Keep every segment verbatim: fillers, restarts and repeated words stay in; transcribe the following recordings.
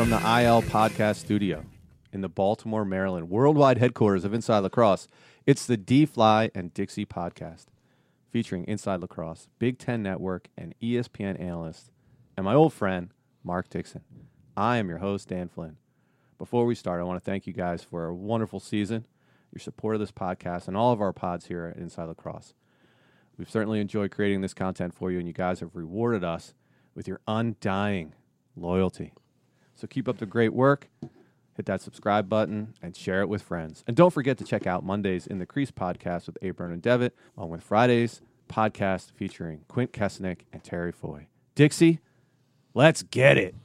From the I L Podcast Studio in the Baltimore, Maryland, worldwide headquarters of Inside Lacrosse, it's the D-Fly and Dixie Podcast, featuring Inside Lacrosse, Big Ten Network, and E S P N analyst, and my old friend, Mark Dixon. I am your host, Dan Flynn. Before we start, I want to thank you guys for a wonderful season, your support of this podcast, and all of our pods here at Inside Lacrosse. We've certainly enjoyed creating this content for you, and you guys have rewarded us with your undying loyalty. So keep up the great work, hit that subscribe button, and share it with friends. And don't forget to check out Mondays in the Crease podcast with Abram and Devitt, along with Fridays podcast featuring Quint Kesnick and Terry Foy. Dixie, let's get it.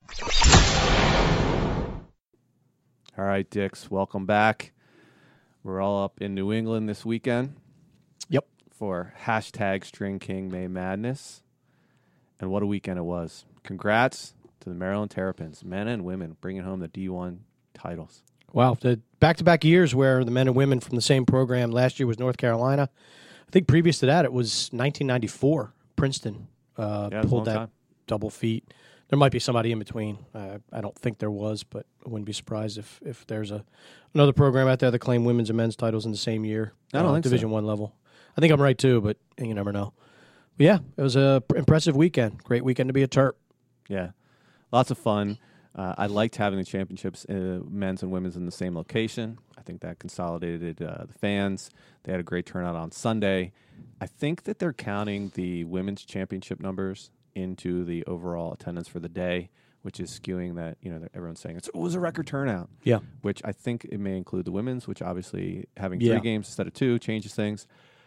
All right, Dix, welcome back. We're all up in New England this weekend. Yep. For hashtag String King May Madness. And what a weekend it was. Congrats to the Maryland Terrapins, men and women, bringing home the D one titles. Wow, the back-to-back years where the men and women from the same program, last year was North Carolina. I think previous to that it was nineteen ninety-four, Princeton uh, yeah, pulled that time. double feat. There might be somebody in between. Uh, I don't think there was, but I wouldn't be surprised if, if there's a another program out there that claimed women's and men's titles in the same year. I don't uh, think Division so. One level. I think I'm right too, but you never know. But yeah, it was a pr- impressive weekend. Great weekend to be a Terp. Yeah, lots of fun. Uh, I liked having the championships, uh, men's and women's, in the same location. I think that consolidated uh, the fans. They had a great turnout on Sunday. I think that they're counting the women's championship numbers into the overall attendance for the day, which is skewing that, you know, that everyone's saying it's, it was a record turnout. Yeah. Which I think it may include the women's, which obviously having Yeah. three games instead of two changes things.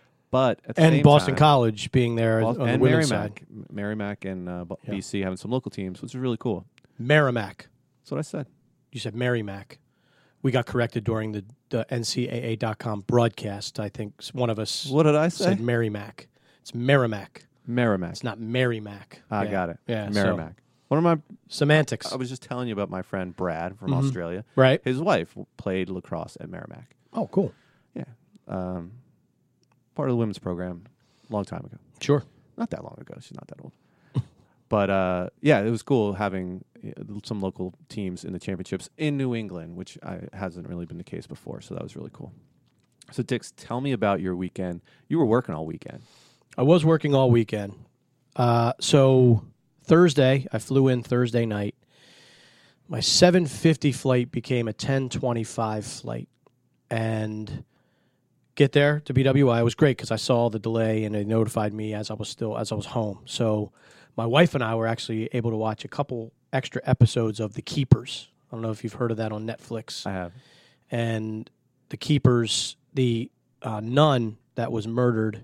But at the And same Boston time, College being there Boston, on the and women's Merrimack, side. Merrimack and uh, B- Yeah. BC having some local teams, which is really cool. Merrimack. That's what I said. You said Merrimack. We got corrected during the, the N C A A dot com broadcast. I think one of us What did I say? said Merrimack. It's Merrimack. Merrimack. It's not Merrimack. I yeah. got it. Yeah, so- Merrimack. One of my Semantics. I was just telling you about my friend Brad from Mhm. Australia. Right. His wife played lacrosse at Merrimack. Oh, cool. Yeah. Um, part of the women's program a long time ago. Sure. Not that long ago. She's not that old. But, uh, yeah, it was cool having uh, some local teams in the championships in New England, which I, hasn't really been the case before. So that was really cool. So, Dix, tell me about your weekend. You were working all weekend. I was working all weekend. Uh, so Thursday, I flew in Thursday night. My seven fifty flight became a ten twenty-five flight. And get there to B W I. It was great because I saw the delay and they notified me as I was still as I was home. So my wife and I were actually able to watch a couple extra episodes of The Keepers. I don't know if you've heard of that on Netflix. I have. And The Keepers, the uh, nun that was murdered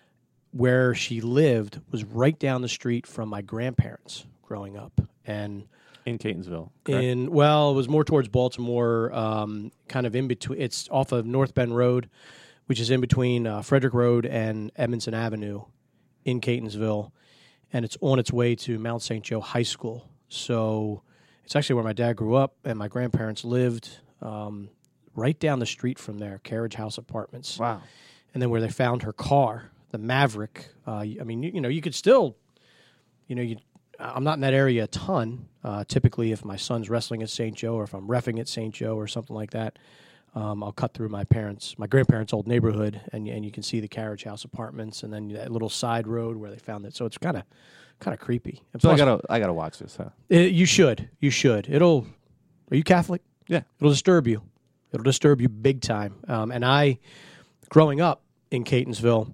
where she lived was right down the street from my grandparents growing up. And In Catonsville. Correct? in, well, it was more towards Baltimore, um, kind of in between. It's off of North Bend Road, which is in between uh, Frederick Road and Edmondson Avenue in Catonsville. And it's on its way to Mount Saint Joe High School. So it's actually where my dad grew up and my grandparents lived, um, right down the street from there, Carriage House Apartments. Wow. And then where they found her car, the Maverick. Uh, I mean, you, you know, you could still, you know, you. I'm not in that area a ton. Uh, typically, if my son's wrestling at Saint Joe or if I'm reffing at Saint Joe or something like that, um, I'll cut through my parents, my grandparents' old neighborhood, and and you can see the Carriage House Apartments, and then that little side road where they found it. So it's kind of kind of creepy. And So I plus- gotta, I gotta watch this, huh? it, you should, you should. It'll. Are you Catholic? Yeah. It'll disturb you. It'll disturb you big time. Um, and I, growing up in Catonsville,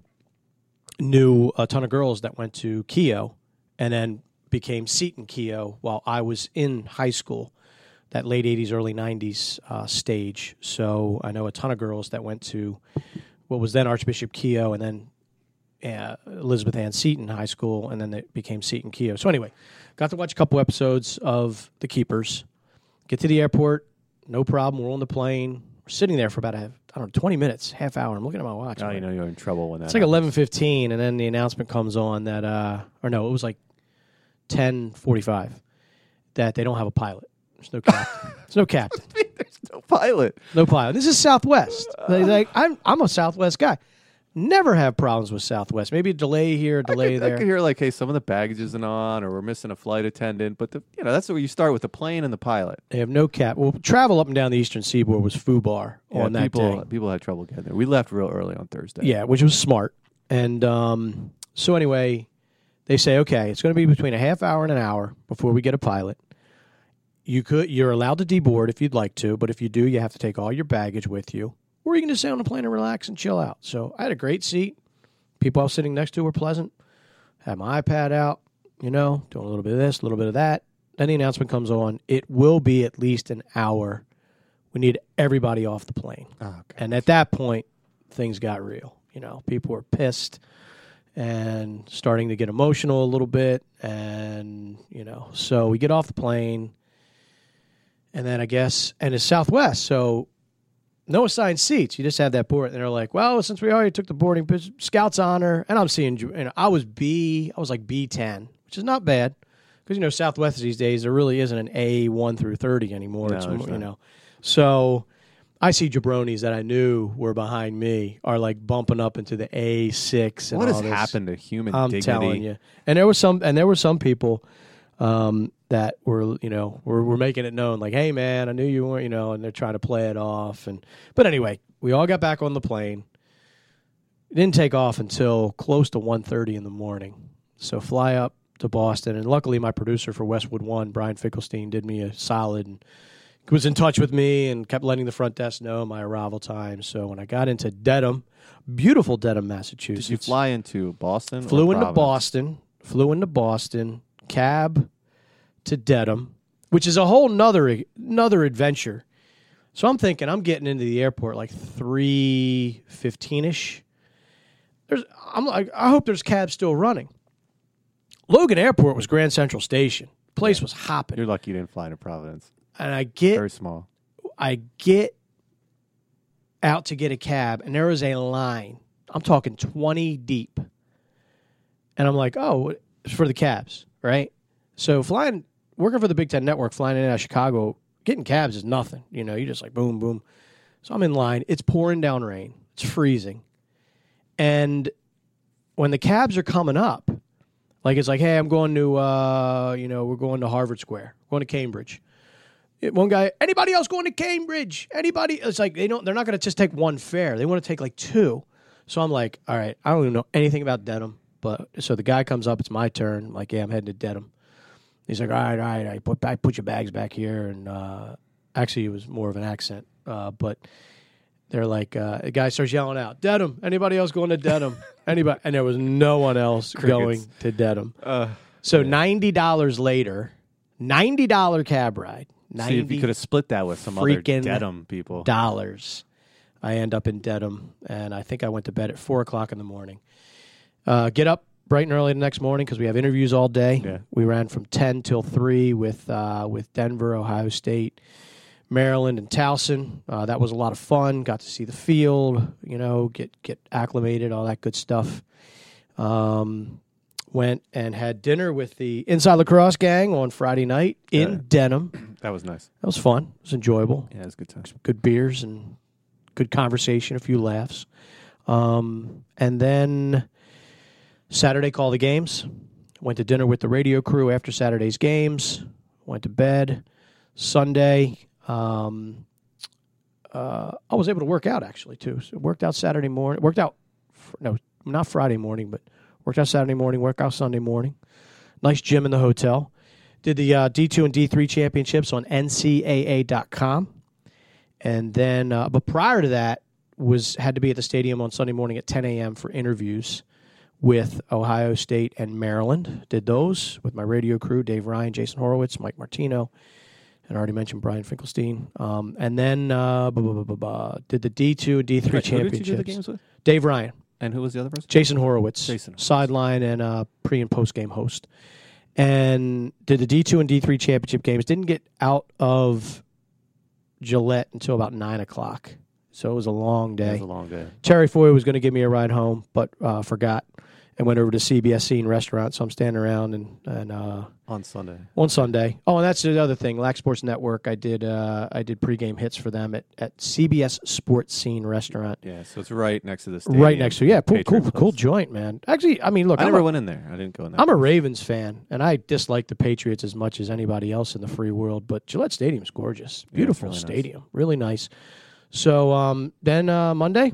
knew a ton of girls that went to Keough and then became Seton Keough while I was in high school, that late eighties, early nineties uh, stage. So I know a ton of girls that went to what was then Archbishop Keough and then uh, Elizabeth Ann Seton High School, and then it became Seton Keough. So anyway, got to watch a couple episodes of The Keepers. Get to the airport, no problem. We're on the plane. We're sitting there for about, a, I don't know, twenty minutes, half hour. I'm looking at my watch. Oh, I'm you like, know you're in trouble when that it's like happens. eleven fifteen, and then the announcement comes on that, uh, or no, it was like ten forty-five, that they don't have a pilot. There's no captain. There's no captain. There's no pilot. No pilot. This is Southwest. Like, like, I'm I'm a Southwest guy. Never have problems with Southwest. Maybe a delay here, a delay I could, there. I could hear like, hey, some of the baggage isn't on, or we're missing a flight attendant. But the, you know, that's where you start with the plane and the pilot. They have no cap. Well, travel up and down the Eastern Seaboard was FUBAR Yeah, on that people, day. people had trouble getting there. We left real early on Thursday. Yeah, which was smart. And um, so anyway, they say, okay, it's going to be between a half hour and an hour before we get a pilot. You could, you're allowed to deboard if you'd like to, but if you do, you have to take all your baggage with you, or you can just stay on the plane and relax and chill out. So I had a great seat. People I was sitting next to were pleasant. Had my iPad out, you know, doing a little bit of this, a little bit of that. Then the announcement comes on. It will be at least an hour. We need everybody off the plane. Oh, okay. And at that point, things got real. You know, people were pissed and starting to get emotional a little bit. And, you know, so we get off the plane. And then I guess, and it's Southwest, so no assigned seats. You just have that board. And they're like, well, since we already took the boarding, Scout's honor. And I'm seeing, you know, I was B, I was like B ten, which is not bad. Because, you know, Southwest these days, there really isn't an A one through thirty anymore. No, it's there's more, you not. know. So I see jabronis that I knew were behind me are like bumping up into the A six. And What all has this. happened to human I'm dignity? telling you. And there was some, and there were some people um, that were, you know, were, were making it known, like, hey, man, I knew you weren't, you know, and they're trying to play it off. And but anyway, we all got back on the plane. It didn't take off until close to one thirty in the morning. So fly up to Boston, and luckily my producer for Westwood One, Brian Finkelstein, did me a solid and was in touch with me and kept letting the front desk know my arrival time. So when I got into Dedham, beautiful Dedham, Massachusetts. Did you fly into Boston? Flew or into Providence? Boston, flew into Boston, cab to Dedham, which is a whole nother, nother adventure. So I'm thinking I'm getting into the airport like three fifteen-ish. There's, I'm like, I hope there's cabs still running. Logan Airport was Grand Central Station. Place was hopping. You're lucky you didn't fly into Providence. And I get Very small. I get out to get a cab, and there was a line. I'm talking twenty deep. And I'm like, oh, it's for the cabs, right? So flying, working for the Big Ten Network, flying in and out of Chicago, getting cabs is nothing. You know, you just like boom, boom. So I'm in line. It's pouring down rain. It's freezing. And when the cabs are coming up, like it's like, hey, I'm going to, uh, you know, we're going to Harvard Square, going to Cambridge. One guy, anybody else going to Cambridge? Anybody? It's like they don't. They're not going to just take one fare. They want to take like two. So I'm like, all right, I don't even know anything about Dedham. But so the guy comes up. It's my turn. I'm like, yeah, I'm heading to Dedham. He's like, all right, all right, I put back, put your bags back here. And uh, actually, it was more of an accent. Uh, but they're like, uh, the guy starts yelling out, Dedham. Anybody else going to Dedham? Anybody? And there was no one else Crickets. going to Dedham. Uh, So ninety dollars later, ninety dollar cab ride. see if you could have split that with some other freaking Dedham people. dollars. I end up in Dedham, and I think I went to bed at four o'clock in the morning. Uh, get up bright and early the next morning because we have interviews all day. Yeah. We ran from ten till three with uh, with Denver, Ohio State, Maryland, and Towson. Uh, that was a lot of fun. Got to see the field, you know, get get acclimated, all that good stuff. Um, went and had dinner with the Inside Lacrosse gang on Friday night in Yeah. Denham. That was nice. That was fun. It was enjoyable. Yeah, it was a good time. Good beers and good conversation, a few laughs. Um, and then Saturday, call the games. Went to dinner with the radio crew after Saturday's games. Went to bed. Sunday, um, uh, I was able to work out, actually, too. So worked out Saturday morning. Worked out, fr- no, not Friday morning, but worked out Saturday morning, worked out Sunday morning. Nice gym in the hotel. Did the uh, D two and D three championships on N C A A dot com. And then, uh, but prior to that, was had to be at the stadium on Sunday morning at ten a.m. for interviews with Ohio State and Maryland. Did those with my radio crew, Dave Ryan, Jason Horowitz, Mike Martino, and I already mentioned Brian Finkelstein. Um, and then uh, blah, blah, blah, blah, blah, did the D two and D three Wait, who championships. did you do the games with? Dave Ryan. And who was the other person? Jason Horowitz, Jason. sideline and uh, pre and post game host, and did the D two and D three championship games. Didn't get out of Gillette until about nine o'clock, so it was a long It day. was a long day. Terry Foy was going to give me a ride home, but uh, forgot and went over to C B S Scene Restaurant. So I'm standing around and and uh, On Sunday. on Sunday. Oh, and that's the other thing. Lax Sports Network. I did uh, I did pregame hits for them at, at C B S Sports Scene Restaurant. Yeah, so it's right next to the stadium. Right next to yeah, cool, cool, Patriot cool Place. joint, man. Actually, I mean, look, I I'm never a, went in there. I didn't go in there. I'm a Ravens fan, and I dislike the Patriots as much as anybody else in the free world. But Gillette Stadium's gorgeous, Yeah, beautiful it's really nice. stadium, really nice. So um, then uh, Monday,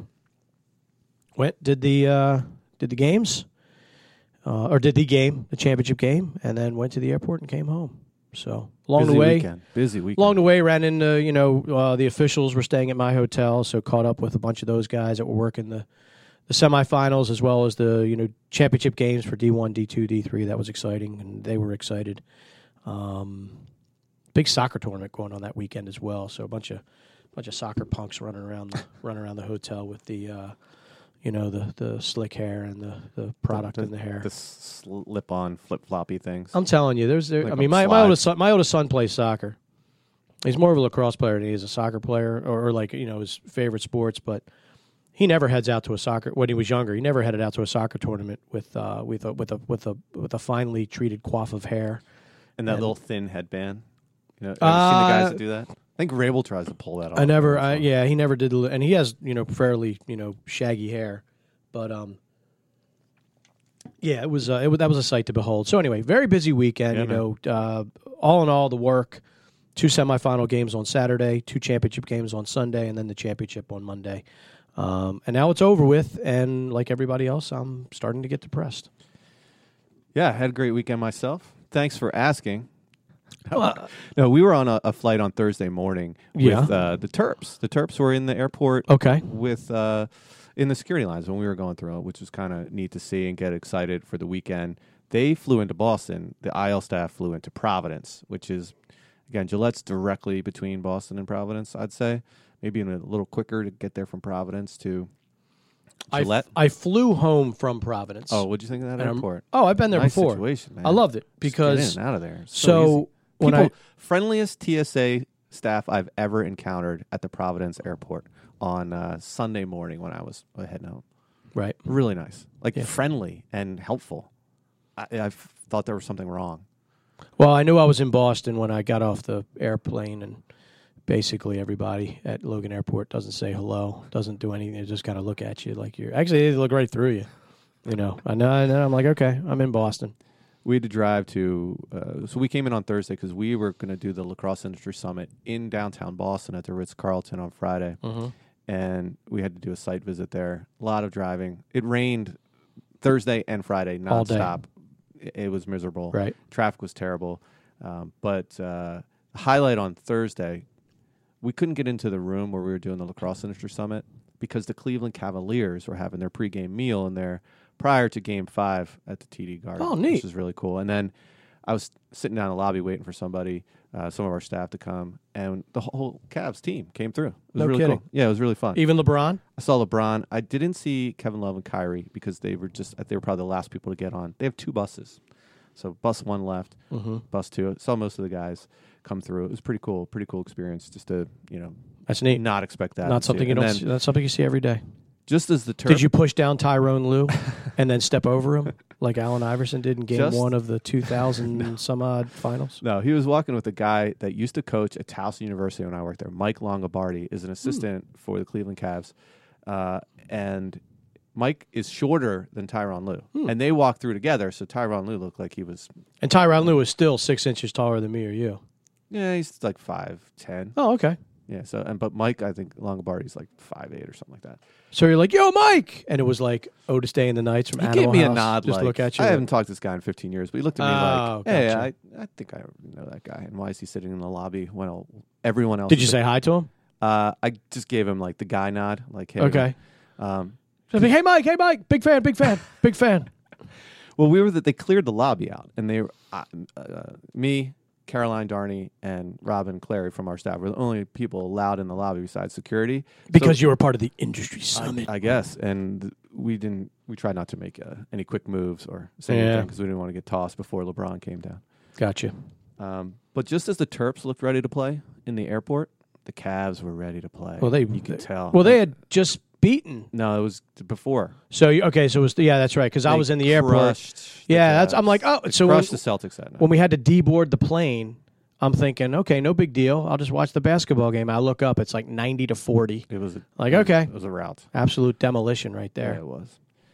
went did the uh, did the games. Uh, or did the game, the championship game, and then went to the airport and came home. So along Busy the way, weekend. Busy weekend. along the way, ran into you know uh, the officials were staying at my hotel, so caught up with a bunch of those guys that were working the the semifinals as well as the you know championship games for D one, D two, D three. That was exciting, and they were excited. Um, big soccer tournament going on that weekend as well. So a bunch of bunch of soccer punks running around the, running around the hotel with the. Uh, You know, the, the slick hair and the, the product the, in the hair. The slip-on, flip-floppy things. I'm telling you, there's there. Like I mean, on my, my slides. oldest son, my oldest son plays soccer. He's more of a lacrosse player than he is a soccer player, or, or like you know his favorite sports. But he never heads out to a soccer when he was younger. He never headed out to a soccer tournament with uh, with a with a with a with a finely treated coif of hair. And that And- little thin headband. You know, ever Uh, seen the guys that do that? I think Rabel tries to pull that off. I never, It's I, fun. yeah, he never did, the- and he has you know fairly you know shaggy hair, but um. Yeah, it was, uh, it was that was a sight to behold. So anyway, very busy weekend. Yeah, you know, uh, all in all, the work, two semifinal games on Saturday, two championship games on Sunday, and then the championship on Monday. Um, and now it's over with, and like everybody else, I'm starting to get depressed. Yeah, I had a great weekend myself. Thanks for asking. Well, No, we were on a, a flight on Thursday morning with Yeah. uh, the Terps. The Terps were in the airport okay, with uh, in the security lines when we were going through it, which was kind of neat to see and get excited for the weekend. They flew into Boston. The I L staff flew into Providence, which is, again, Gillette's directly between Boston and Providence, I'd say. Maybe even a little quicker to get there from Providence to I, Gillette. f- I flew home from Providence. Oh, what'd you think of that And I'm- airport? oh, I've been there Nice before. situation, man. I loved it Just get because in and out of there. It's so, so easy. when People, I friendliest T S A staff I've ever encountered at the Providence airport on uh, Sunday morning when I was heading home. right. Really nice, like Yeah. friendly and helpful. I, I thought there was something wrong. Well, I knew I was in Boston when I got off the airplane, and basically everybody at Logan Airport doesn't say hello, doesn't do anything. They just kind of look at you like you're. Actually, they look right through you. You know, I know. I know. I'm like, okay, I'm in Boston. We had to drive to, uh, so we came in on Thursday because we were going to do the Lacrosse Industry Summit in downtown Boston at the Ritz-Carlton on Friday. Mm-hmm. And we had to do a site visit there. A lot of driving. It rained Thursday and Friday All day. nonstop. It, it was miserable. Right. Traffic was terrible. Um, but uh, the highlight on Thursday, we couldn't get into the room where we were doing the Lacrosse Industry Summit because the Cleveland Cavaliers were having their pregame meal in there prior to Game Five at the T D Garden. Oh, neat. Which is really cool. And then I was sitting down in the lobby waiting for somebody, uh, some of our staff to come, and the whole Cavs team came through. It was No really kidding. cool. Yeah, it was really fun. Even LeBron. I saw LeBron. I didn't see Kevin Love and Kyrie because they were just they were probably the last people to get on. They have two buses, so bus one left, Mm-hmm. bus two. I saw most of the guys come through. It was pretty cool, pretty cool experience. Just to you know That's neat. not expect that. Not and see something it. you And don't. then See, that's something you see every day. Just as the Terps, Did you push down Tyrone Lue and then step over him like Allen Iverson did in Game Just- One of the two thousand some odd finals? No, he was walking with a guy that used to coach at Towson University when I worked there. Mike Longobardi is an assistant for the Cleveland Cavs, uh, and Mike is shorter than Tyronn Lue, Hmm. and they walked through together. So Tyronn Lue looked like he was, And Tyronn Lue is still six inches taller than me or you. yeah, he's like five ten. Oh, okay. Yeah. So and but Mike, I think Longobardi's like five eight or something like that. So you're like, yo, Mike, and it was like Otis Day in the Nights from He Animal gave me House. a nod. Just like, look at you. I like- haven't talked to this guy in fifteen years, but he looked at me Oh, like, "Hey, gotcha. I, I think I know that guy, and why is he sitting in the lobby when all, everyone else?" Did you is say hi to him? Uh, I just gave him like the guy nod, like, "Hey." Okay. Um, So I'd be, hey, Mike, hey, Mike, big fan, big fan, big fan. well, we were that they cleared the lobby out, and they were uh, uh, me, Caroline Darney, and Robin Clary from our staff were the only people allowed in the lobby besides security. Because So- you were part of the industry summit. I, I guess, and we didn't. We tried not to make uh, any quick moves or say Yeah. anything because we didn't want to get tossed before LeBron came down. Gotcha. Um, but just as the Terps looked ready to play in the airport, the Cavs were ready to play. Well, they you could tell. Well, they had just beaten. No, it was t- before. So you- okay, so it was yeah, that's right. Because I They was in the airport. crushed the Yeah, that's. Cavs. I'm like, oh, They so when, crushed the Celtics that night. when we had to deboard the plane, I'm thinking, okay, no big deal. I'll just watch the basketball game. I look up, it's like ninety to forty. It was a, Like, it was- okay. it was a rout. Absolute demolition right there. Yeah, it was.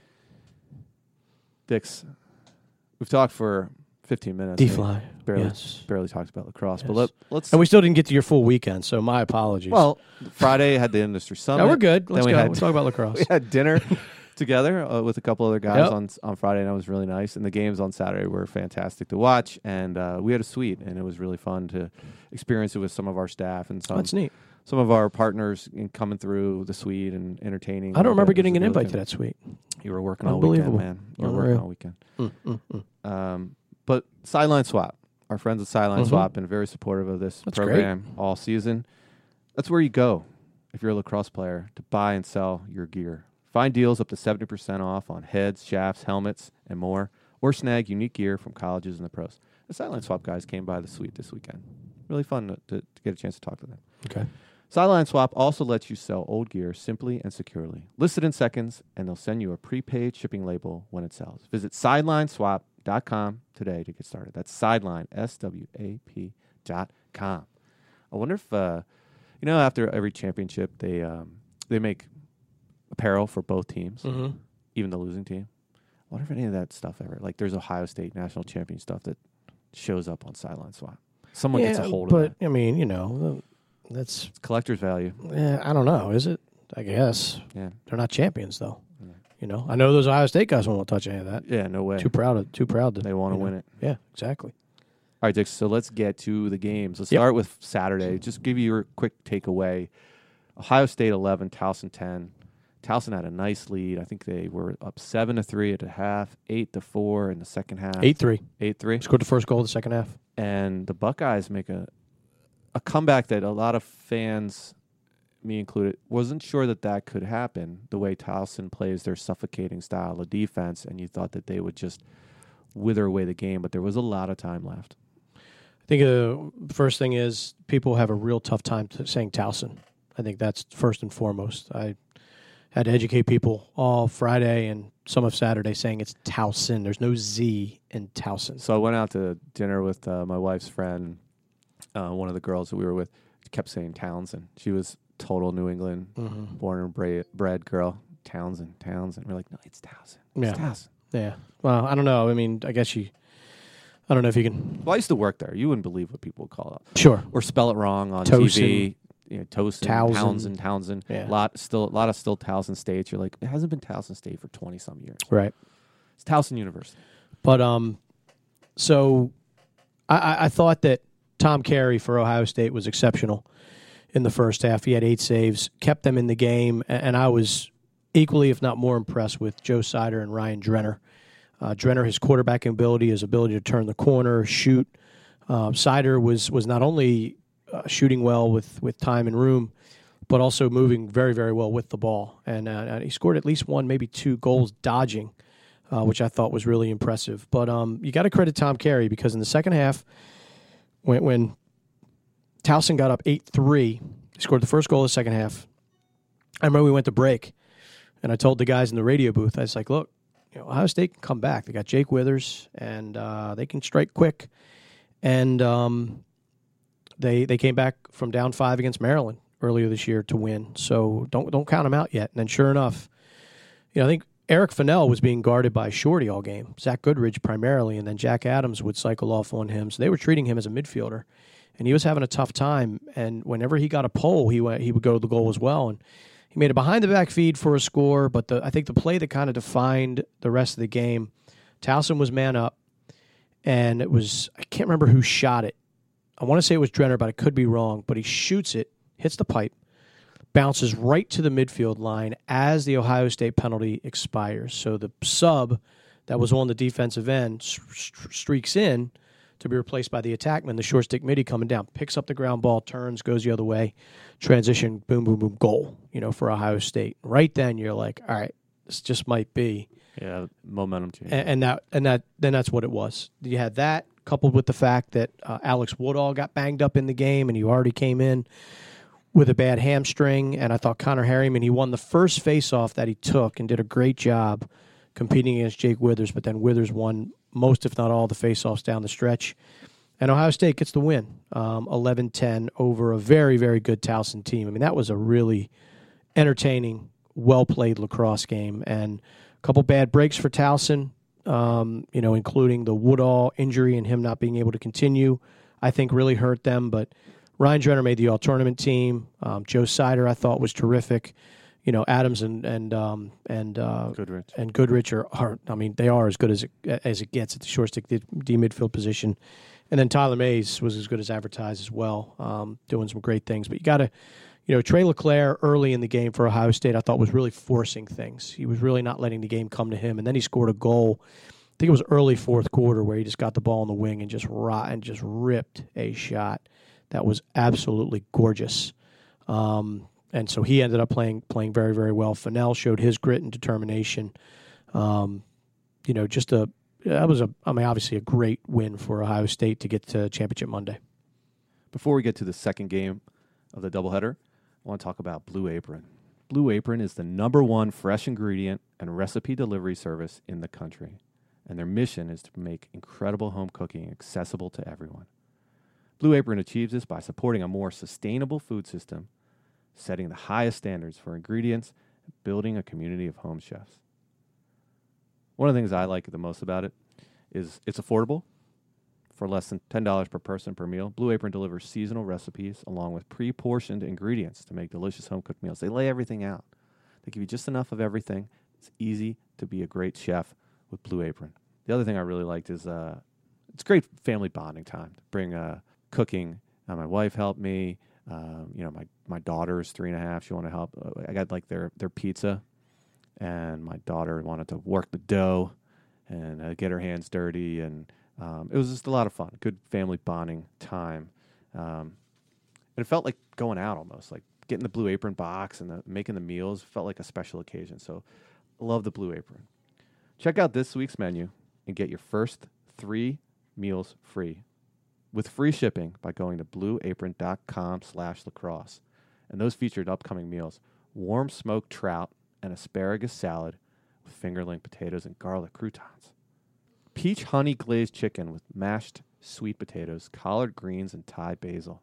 Dix, we've talked for fifteen minutes. D We fly. barely Yes. barely talked about lacrosse, but Yes. let, let's. And we still didn't get to your full weekend, so my apologies. well, Friday had the industry summit. no, we're good. Then Let's we go. had- We'll talk about lacrosse. We had dinner together uh, with a couple other guys Yep. on on Friday, and that was really nice. And the games on Saturday were fantastic to watch, and uh, we had a suite, and it was really fun to experience it with some of our staff and some That's neat. some of our partners in coming through the suite and entertaining. I don't remember It was getting an really invite good. to that suite. You were working all weekend, Unbelievable. man. You were Unreal. working all weekend. Mm, mm, mm. Um, but Sideline Swap, our friends at Sideline Mhm. Swap, been very supportive of this That's program all season. That's where you go if you're a lacrosse player to buy and sell your gear. Find deals up to seventy percent off on heads, shafts, helmets, and more, or snag unique gear from colleges and the pros. The Sideline Swap guys came by the suite this weekend. Really fun to, to, to get a chance to talk to them. Okay. Sideline Swap also lets you sell old gear simply and securely. List it in seconds, and they'll send you a prepaid shipping label when it sells. Visit sideline swap dot com today to get started. That's Sideline, S W A P dot com. I wonder if, uh, you know, after every championship, they um, they make apparel for both teams, Mm-hmm. even the losing team. I wonder if any of that stuff ever, like there's Ohio State national champion stuff that shows up on Sideline Swap. Someone gets a hold but, of that. I mean, you know, that's, It's collector's value. eh, I don't know, is it? I guess. Yeah. They're not champions, though. Yeah. You know, I know those Ohio State guys won't touch any of that. Yeah, no way. Too proud of, too proud to. They want to you know. win it. Yeah, exactly. All right, Dick, so let's get to the games. Let's Yep. start with Saturday. Just give you your quick takeaway. Ohio State eleven, Towson ten. Towson had a nice lead. I think they were up seven to three at the half, eight to four in the second half. eight three. eight three. Scored the first goal of the second half. And the Buckeyes make a a comeback that a lot of fans, me included, wasn't sure that that could happen the way Towson plays their suffocating style of defense, and you thought that they would just wither away the game, but there was a lot of time left. I think uh, the first thing is people have a real tough time to saying Towson. I think that's first and foremost. I had to educate people all Friday and some of Saturday saying it's Towson. There's no Z in Towson. So I went out to dinner with uh, my wife's friend, uh, one of the girls that we were with, kept saying Townsend. She was total New England, Mm-hmm. born and bra- bred girl. Townsend, Townsend. We're like, no, it's Towson. It's Yeah. Towson. Yeah. Well, I don't know. I mean, I guess you. I don't know if you can. Well, I used to work there. You wouldn't believe what people would call it. Sure. Or spell it wrong on Towson. T V. You know, Towson, Towson. Townsend, Townsend. Yeah. Lot still, a lot of still Towson states. You're like, it hasn't been Towson State for twenty some years. Right. It's Towson University. But um, so I- I, I thought that Tom Carey for Ohio State was exceptional in the first half. He had eight saves, kept them in the game, a- and I was equally, if not more, impressed with Joe Sider and Ryan Drenner. Uh, Drenner, his quarterbacking ability, his ability to turn the corner, shoot. Um, Sider was was not only uh, shooting well with, with time and room, but also moving very, very well with the ball. And, uh, and he scored at least one, maybe two goals dodging, uh, which I thought was really impressive. But um, you got to credit Tom Carey because in the second half, when, when Towson got up eight three, he scored the first goal of the second half. I remember we went to break, and I told the guys in the radio booth, I was like, look, you know, Ohio State can come back. They got Jake Withers, and uh, they can strike quick. And um, they they came back from down five against Maryland earlier this year to win. So don't don't count them out yet. And then sure enough, you know, I think Eric Fennell was being guarded by Shorty all game, Zach Goodridge primarily, and then Jack Adams would cycle off on him. So they were treating him as a midfielder, and he was having a tough time. And whenever he got a pole, he went he would go to the goal as well. And he made a behind the back feed for a score. But the I think the play that kind of defined the rest of the game, Towson was man up, and it was I can't remember who shot it. I want to say it was Drenner, but I could be wrong. But he shoots it, hits the pipe, bounces right to the midfield line as the Ohio State penalty expires. So the sub that was on the defensive end st- streaks in to be replaced by the attackman, the short stick midi coming down, picks up the ground ball, turns, goes the other way, transition, boom, boom, boom, goal, you know, for Ohio State. Right then you're like, all right, this just might be. Yeah, momentum change. And, and that, and that, then that's what it was. You had that coupled with the fact that uh, Alex Woodall got banged up in the game, and he already came in with a bad hamstring, and I thought Connor Harriman, he won the first faceoff that he took and did a great job competing against Jake Withers, but then Withers won most, if not all, the faceoffs down the stretch. And Ohio State gets the win, um, eleven ten over a very, very good Towson team. I mean, that was a really entertaining, well-played lacrosse game, and a couple bad breaks for Towson, um, you know, including the Woodall injury and him not being able to continue, I think really hurt them. But Ryan Drenner made the all-tournament team. Um, Joe Sider, I thought, was terrific. You know, Adams and and um, and uh, Goodrich and Goodrich are, are, I mean, they are as good as it, as it gets at the short stick D, D midfield position. And then Tyler Mays was as good as advertised as well, um, doing some great things. But you got to, you know, Trey LeClaire early in the game for Ohio State, I thought was really forcing things. He was really not letting the game come to him. And then he scored a goal. I think it was early fourth quarter where he just got the ball in the wing and just rot and just ripped a shot that was absolutely gorgeous. Um, and so he ended up playing playing very, very well. Fennell showed his grit and determination. Um, you know, just a that was a I mean obviously a great win for Ohio State to get to Championship Monday. Before we get to the second game of the doubleheader, I want to talk about Blue Apron. Blue Apron is the number one fresh ingredient and recipe delivery service in the country, and their mission is to make incredible home cooking accessible to everyone. Blue Apron achieves this by supporting a more sustainable food system, setting the highest standards for ingredients, and building a community of home chefs. One of the things I like the most about it is it's affordable. For less than ten dollars per person per meal, Blue Apron delivers seasonal recipes along with pre-portioned ingredients to make delicious home-cooked meals. They lay everything out. They give you just enough of everything. It's easy to be a great chef with Blue Apron. The other thing I really liked is uh, it's great family bonding time to bring uh, cooking. Uh, my wife helped me. Um, you know, my, my daughter is three and a half. She wanted to help. I got like their, their pizza, and my daughter wanted to work the dough and uh, get her hands dirty, and um, it was just a lot of fun. Good family bonding time. Um, and it felt like going out almost, like getting the Blue Apron box and the, making the meals felt like a special occasion. So I love the Blue Apron. Check out this week's menu and get your first three meals free with free shipping by going to blueapron.com slash lacrosse. And those featured upcoming meals: warm smoked trout and asparagus salad with fingerling potatoes and garlic croutons. Peach honey glazed chicken with mashed sweet potatoes, collard greens, and Thai basil.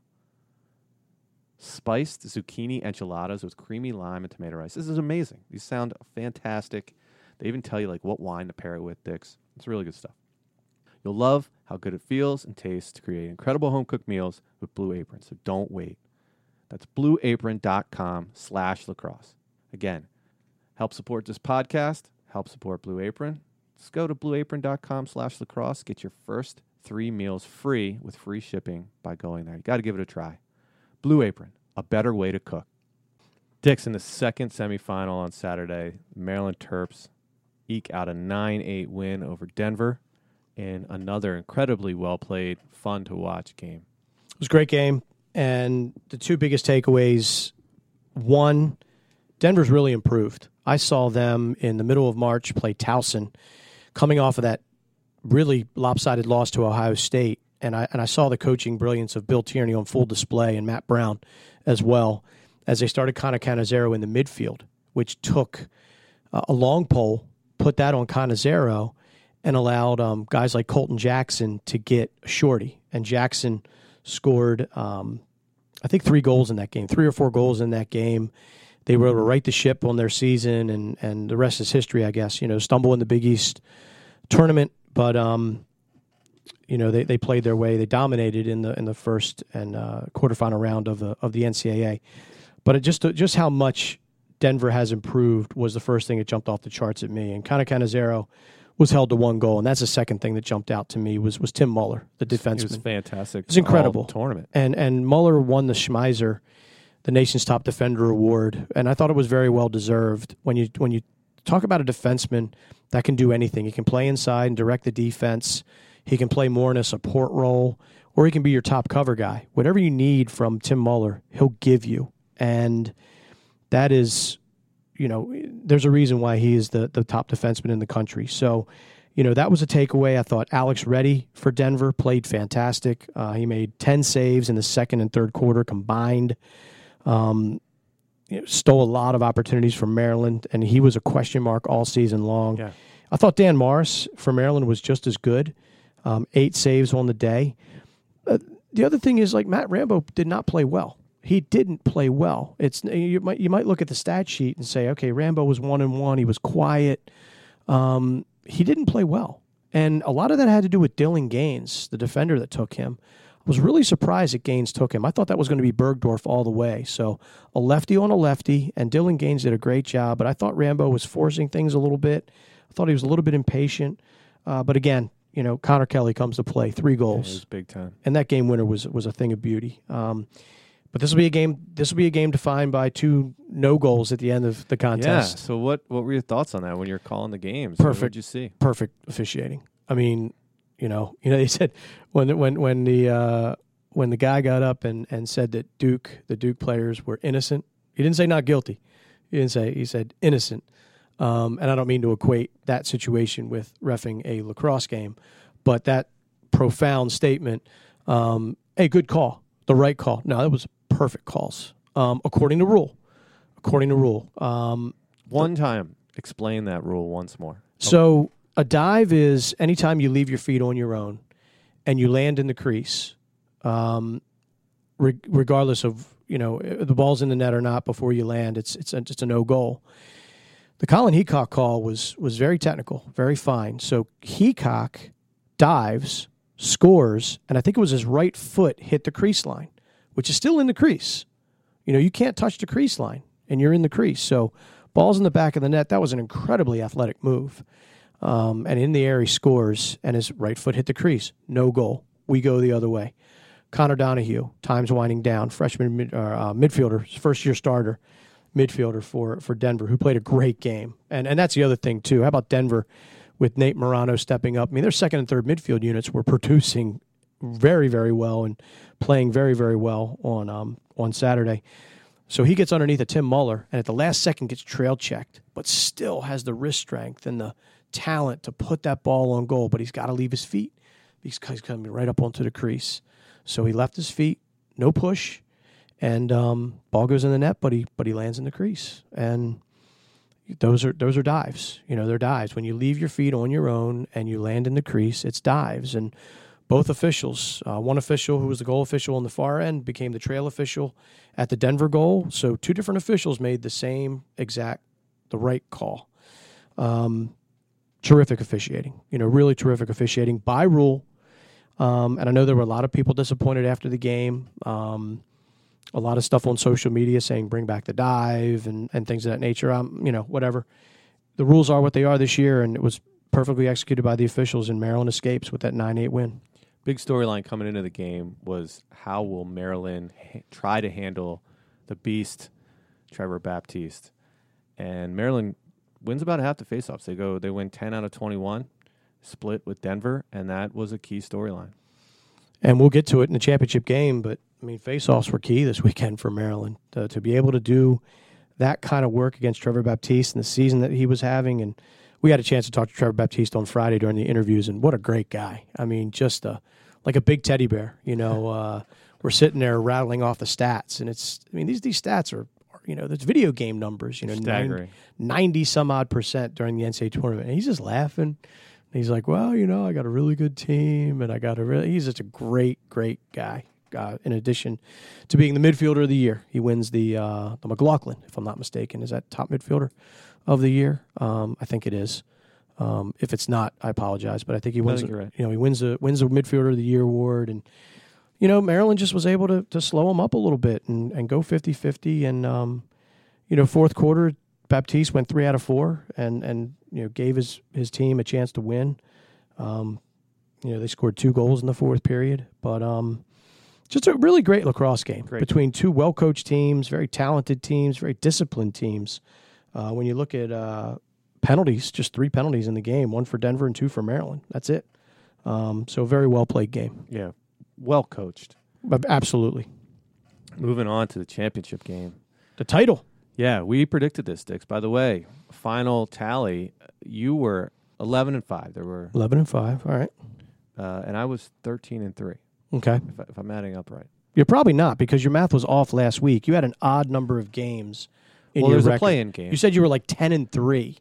Spiced zucchini enchiladas with creamy lime and tomato rice. This is amazing. These sound fantastic. They even tell you like what wine to pair it with, Dix. It's really good stuff. You'll love how good it feels and tastes to create incredible home-cooked meals with Blue Apron, so don't wait. That's blueapron.com slash lacrosse. Again, help support this podcast, help support Blue Apron. Just go to blueapron.com slash lacrosse. Get your first three meals free with free shipping by going there. You got to give it a try. Blue Apron, a better way to cook. Dix, in the second semifinal on Saturday, Maryland Terps eke out a nine eight win over Denver in another incredibly well-played, fun-to-watch game. It was a great game, and the two biggest takeaways, one, Denver's really improved. I saw them in the middle of March play Towson, coming off of that really lopsided loss to Ohio State, and I and I saw the coaching brilliance of Bill Tierney on full display and Matt Brown as well as they started Connor Cannizzaro in the midfield, which took uh, a long pole, put that on Cannizzaro, and allowed um, guys like Colton Jackson to get a shorty. And Jackson scored, um, I think, three goals in that game, three or four goals in that game. They were able to right the ship on their season, and, and the rest is history, I guess. You know, stumble in the Big East tournament, but um, you know they, they played their way. They dominated in the in the first and uh, quarterfinal round of the of the N C double A. But it just just how much Denver has improved was the first thing that jumped off the charts at me. And Connor Cannizzaro was held to one goal, and that's the second thing that jumped out to me was was Tim Muller, the defenseman. It was fantastic. It was incredible tournament, and and Muller won the Schmeiser, the nation's top defender award, and I thought it was very well deserved. When you when you talk about a defenseman that can do anything, he can play inside and direct the defense. He can play more in a support role, or he can be your top cover guy. Whatever you need from Tim Muller, he'll give you, and that is, you know, there's a reason why he is the the top defenseman in the country. So, you know, that was a takeaway. I thought Alex Reddy for Denver played fantastic. Uh, he made ten saves in the second and third quarter combined. Um, you know, stole a lot of opportunities from Maryland, and he was a question mark all season long. Yeah. I thought Dan Morris for Maryland was just as good. Um, eight saves on the day. Uh, the other thing is, like, Matt Rambo did not play well. He didn't play well. It's you might you might look at the stat sheet and say, okay, Rambo was one and one. He was quiet. Um, he didn't play well, and a lot of that had to do with Dylan Gaines, the defender that took him. I was really surprised that Gaines took him. I thought that was going to be Bergdorf all the way. So a lefty on a lefty, and Dylan Gaines did a great job. But I thought Rambo was forcing things a little bit. I thought he was a little bit impatient. Uh, but again, you know, Connor Kelly comes to play, three goals, Yeah, it was big time, and that game winner was was a thing of beauty. Um, But this will be a game. This will be a game defined by two no goals at the end of the yeah. contest. So what what were your thoughts on that when you're calling the games? Perfect. What did you see? Perfect officiating. I mean, you know, you know, they said when when when the uh, when the guy got up and, and said that Duke the Duke players were innocent. He didn't say not guilty. He didn't say. He said innocent. Um, and I don't mean to equate that situation with reffing a lacrosse game, but that profound statement. Um, a good call, the right call. No, that was perfect calls, um, according to rule. According to rule. Um, One time, explain that rule once more. so a dive is anytime you leave your feet on your own and you land in the crease, um, re- regardless of you know if the ball's in the net or not before you land. It's it's a, it's a no goal. The Colin Heacock call was was very technical, very fine. So Heacock dives, scores, and I think it was his right foot hit the crease line, which is still in the crease. You know, you can't touch the crease line, and you're in the crease. So ball's in the back of the net. That was an incredibly athletic move. Um, and in the air, he scores, and his right foot hit the crease. No goal. We go the other way. Connor Donahue, time's winding down, freshman mid, uh, midfielder, first-year starter, midfielder for, for Denver, who played a great game. And and that's the other thing, too. How about Denver with Nate Morano stepping up? I mean, their second and third midfield units were producing very, very well and playing very, very well on um, on Saturday. So he gets underneath a Tim Muller, and at the last second gets trail checked, but still has the wrist strength and the talent to put that ball on goal. But he's got to leave his feet because he's coming right up onto the crease. So he left his feet, no push, and um, ball goes in the net, but he but he lands in the crease. And those are those are dives. You know, they're dives. When you leave your feet on your own and you land in the crease, it's dives. And both officials, uh, one official who was the goal official on the far end became the trail official at the Denver goal. So two different officials made the same exact, the right call. Um, terrific officiating, you know, really terrific officiating by rule. Um, and I know there were a lot of people disappointed after the game. Um, a lot of stuff on social media saying bring back the dive and, and things of that nature. Um, you know, whatever. The rules are what they are this year, and it was perfectly executed by the officials, and Maryland escapes with that nine eight win. Big storyline coming into the game was how will Maryland ha- try to handle the beast, Trevor Baptiste. And Maryland wins about half the faceoffs. They go, they win ten out of twenty-one, split with Denver, and that was a key storyline. And we'll get to it in the championship game, but, I mean, faceoffs were key this weekend for Maryland. Uh, to be able to do that kind of work against Trevor Baptiste and the season that he was having. And we had a chance to talk to Trevor Baptiste on Friday during the interviews, and what a great guy. I mean, just a, like a big teddy bear. You know, uh, we're sitting there rattling off the stats, and it's, I mean, these these stats are, you know, there's video game numbers, you know, Staggering. ninety some odd percent during the N C double A tournament. And he's just laughing. He's like, well, you know, I got a really good team, and I got a really, he's just a great, great guy. Uh, in addition to being the midfielder of the year, he wins the uh, the McLaughlin, if I'm not mistaken. Is that top midfielder of the year? Um, I think it is. Um, if it's not, I apologize, but I think he wins. I think you're right. You know, he wins the wins the midfielder of the year award, and you know, Maryland just was able to to slow him up a little bit and, and go fifty-fifty. And um, you know, fourth quarter, Baptiste went three out of four, and and you know, gave his his team a chance to win. Um, you know, they scored two goals in the fourth period, but um. Just a really great lacrosse game Great. between two well-coached teams, very talented teams, very disciplined teams. Uh, when you look at uh, penalties, just three penalties in the game, one for Denver and two for Maryland. That's it. Um, so a very well-played game. Yeah, well coached. But absolutely. Moving on to the championship game. The title. Yeah, we predicted this, Dix. By the way, final tally, you were eleven and five. There were eleven and five. All right. uh, and I was thirteen and three. Okay. If, I, if I'm adding up right. You're probably not because your math was off last week. You had an odd number of games in well, your there's record. a play-in game. You said you were like ten and three.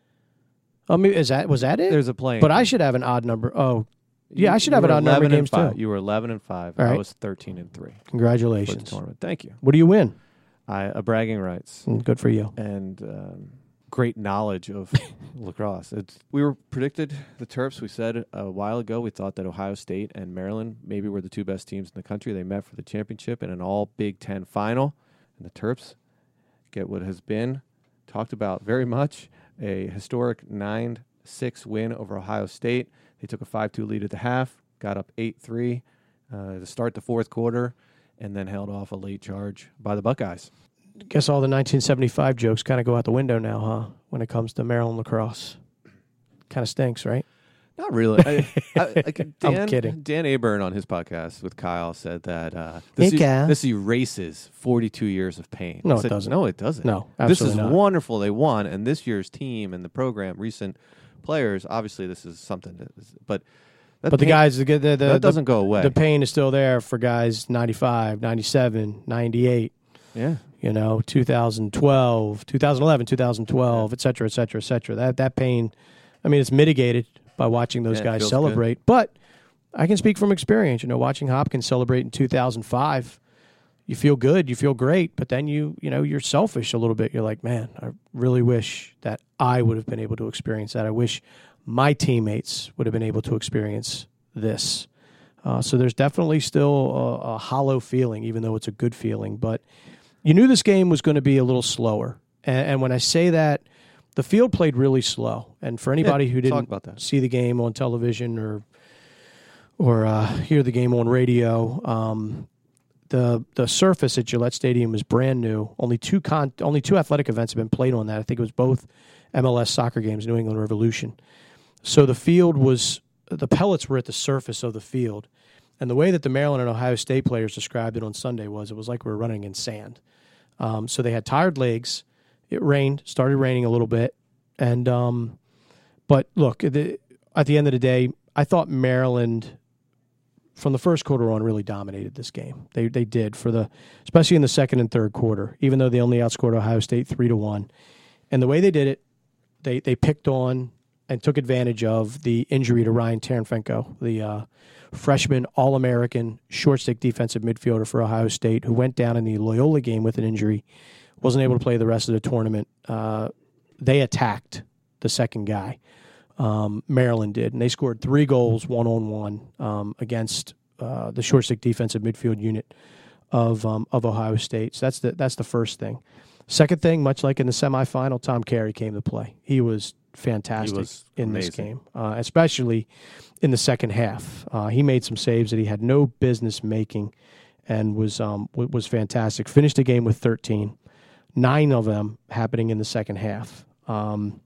I mean, is that was that it? There's a play-in But game. I should have an odd number. Oh, yeah, You- I should you have an were odd number of eleven and games five. too. You were eleven and five. All I right. was thirteen and three. For the Congratulations. tournament. Thank you. What do you win? I a bragging rights Mm, Good for you. and um, great knowledge of lacrosse. It's, we were predicted the Terps. We said a while ago we thought that Ohio State and Maryland maybe were the two best teams in the country. They met for the championship in an all Big Ten final, and the Terps get what has been talked about very much, a historic nine six win over Ohio State. They took a five two lead at the half, got up eight three uh, to start the fourth quarter, and then held off a late charge by the Buckeyes. Guess all the nineteen seventy-five jokes kind of go out the window now, huh? When it comes to Maryland lacrosse, kind of stinks, right? Not really. I, I, like Dan, I'm kidding. Dan Aburn on his podcast with Kyle said that uh, this, Hey, e- Kyle. this erases forty-two years of pain. No, I it said, doesn't. No, it doesn't. No, This is absolutely not. wonderful. They won, and this year's team and the program, recent players, obviously this is something. That is, but that But the pain- guys, the the, the, that doesn't the, go away. the pain is still there for guys ninety-five, ninety-seven, ninety-eight, yeah. you know, two thousand twelve, two thousand eleven, two thousand twelve, et cetera, et cetera, et cetera. That, that pain, I mean, it's mitigated by watching those Yeah, it guys feels celebrate. But I can speak from experience. You know, watching Hopkins celebrate in two thousand five, you feel good, you feel great, but then you, you know, you're selfish a little bit. You're like, man, I really wish that I would have been able to experience that. I wish my teammates would have been able to experience this. Uh, so there's definitely still a, a hollow feeling, even though it's a good feeling. But you knew this game was going to be a little slower. And, and when I say that, the field played really slow. And for anybody Yeah, who talk didn't about that. see the game on television or or uh, hear the game on radio, um, the the surface at Gillette Stadium is brand new. Only two con- only two athletic events have been played on that. I think it was both M L S soccer games, New England Revolution. So the field was the pellets were at the surface of the field, and the way that the Maryland and Ohio State players described it on Sunday was it was like we were running in sand. Um, so they had tired legs. It rained, started raining a little bit, and um, but look, the, at the end of the day, I thought Maryland, from the first quarter on, really dominated this game. They they did for the, especially in the second and third quarter, even though they only outscored Ohio State three to one, and the way they did it, they they picked on and took advantage of the injury to Ryan Taranfenko, the uh, freshman All-American short stick defensive midfielder for Ohio State, who went down in the Loyola game with an injury, wasn't able to play the rest of the tournament. Uh, they attacked the second guy. Um, Maryland did, and they scored three goals one-on-one um, against uh, the short stick defensive midfield unit of um, of Ohio State. So that's the that's the first thing. Second thing, much like in the semifinal, Tom Carey came to play. He was fantastic He was in this amazing. game, uh, especially in the second half. Uh, he made some saves that he had no business making, and was um, w- was fantastic. Finished the game with thirteen, nine of them happening in the second half. Um,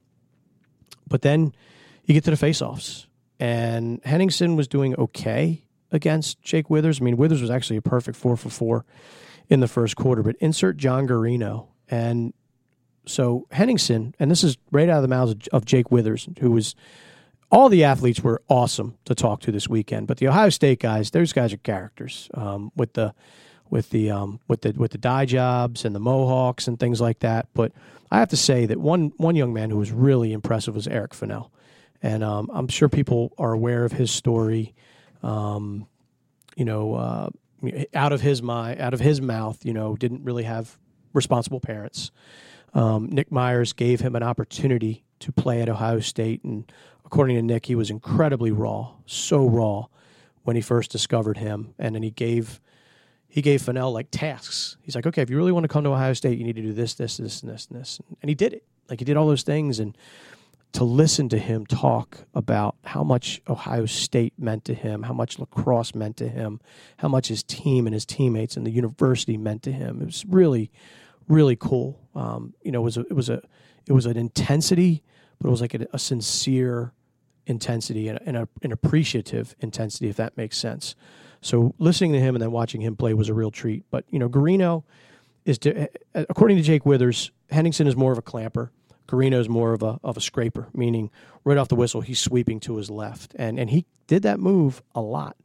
but then you get to the faceoffs, and Henningsen was doing okay against Jake Withers. I mean, Withers was actually a perfect four for four in the first quarter, but insert John Garino. And so Henningsen, and this is right out of the mouths of, of Jake Withers, who was, all the athletes were awesome to talk to this weekend, but the Ohio State guys, those guys are characters um, with the with the um, with the with the dye jobs and the mohawks and things like that. But I have to say that one one young man who was really impressive was Eric Fennell. And um, I'm sure people are aware of his story. Um, you know, uh, out of his mind, out of his mouth, you know, didn't really have responsible parents. Um, Nick Myers gave him an opportunity to play at Ohio State, and according to Nick, he was incredibly raw, so raw when he first discovered him. And then he gave he gave Fennell like tasks. He's like, okay, if you really want to come to Ohio State, you need to do this, this, this, and this, and this. And he did it. Like, he did all those things, and to listen to him talk about how much Ohio State meant to him, how much lacrosse meant to him, how much his team and his teammates and the university meant to him, it was really, really cool. Um, you know, it was a, it was a, it was an intensity, but it was like a, a sincere intensity and, a, and a, an appreciative intensity, if that makes sense. So listening to him and then watching him play was a real treat. But you know, Garino is, to, according to Jake Withers, Henningsen is more of a clamper. Garino's more of a of a scraper, meaning right off the whistle, he's sweeping to his left. And and he did that move a lot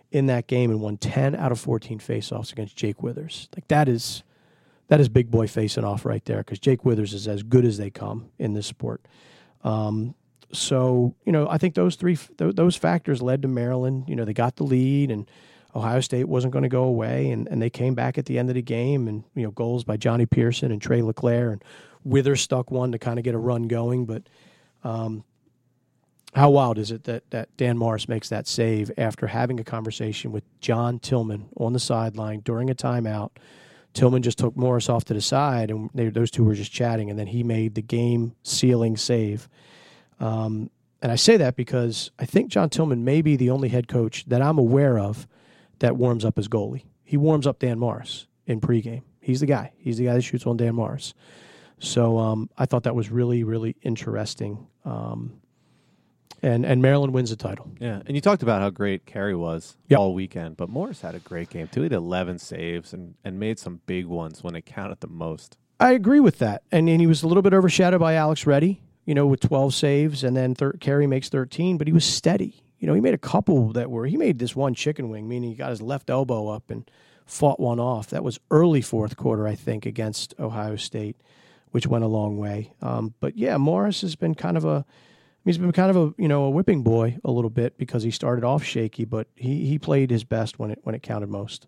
in that game and won ten out of fourteen faceoffs against Jake Withers. Like that is that is big boy facing off right there, because Jake Withers is as good as they come in this sport. Um, so, you know, I think those three th- those factors led to Maryland. You know, they got the lead, and Ohio State wasn't going to go away, and, and they came back at the end of the game, and, you know, goals by Johnny Pearson and Trey LeClaire, and Withers stuck one to kind of get a run going. But um, how wild is it that, that Dan Morris makes that save after having a conversation with John Tillman on the sideline during a timeout? Tillman just took Morris off to the side, and they, those two were just chatting, and then he made the game-sealing save. Um, and I say that because I think John Tillman may be the only head coach that I'm aware of that warms up his goalie. He warms up Dan Morris in pregame. He's the guy. He's the guy that shoots on Dan Morris. So um, I thought that was really, really interesting. Um, and and Maryland wins the title. Yeah, and you talked about how great Carey was Yep. all weekend, but Morris had a great game too. He had eleven saves and, and made some big ones when it counted the most. I agree with that. And, and he was a little bit overshadowed by Alex Reddy, you know, with twelve saves, and then thir- Carey makes thirteen, but he was steady. You know, he made a couple that were, he made this one chicken wing, meaning he got his left elbow up and fought one off. That was early fourth quarter, I think, against Ohio State, which went a long way. Um, but yeah, Morris has been kind of a, he's been kind of a, you know, a whipping boy a little bit, because he started off shaky, but he, he played his best when it, when it counted most.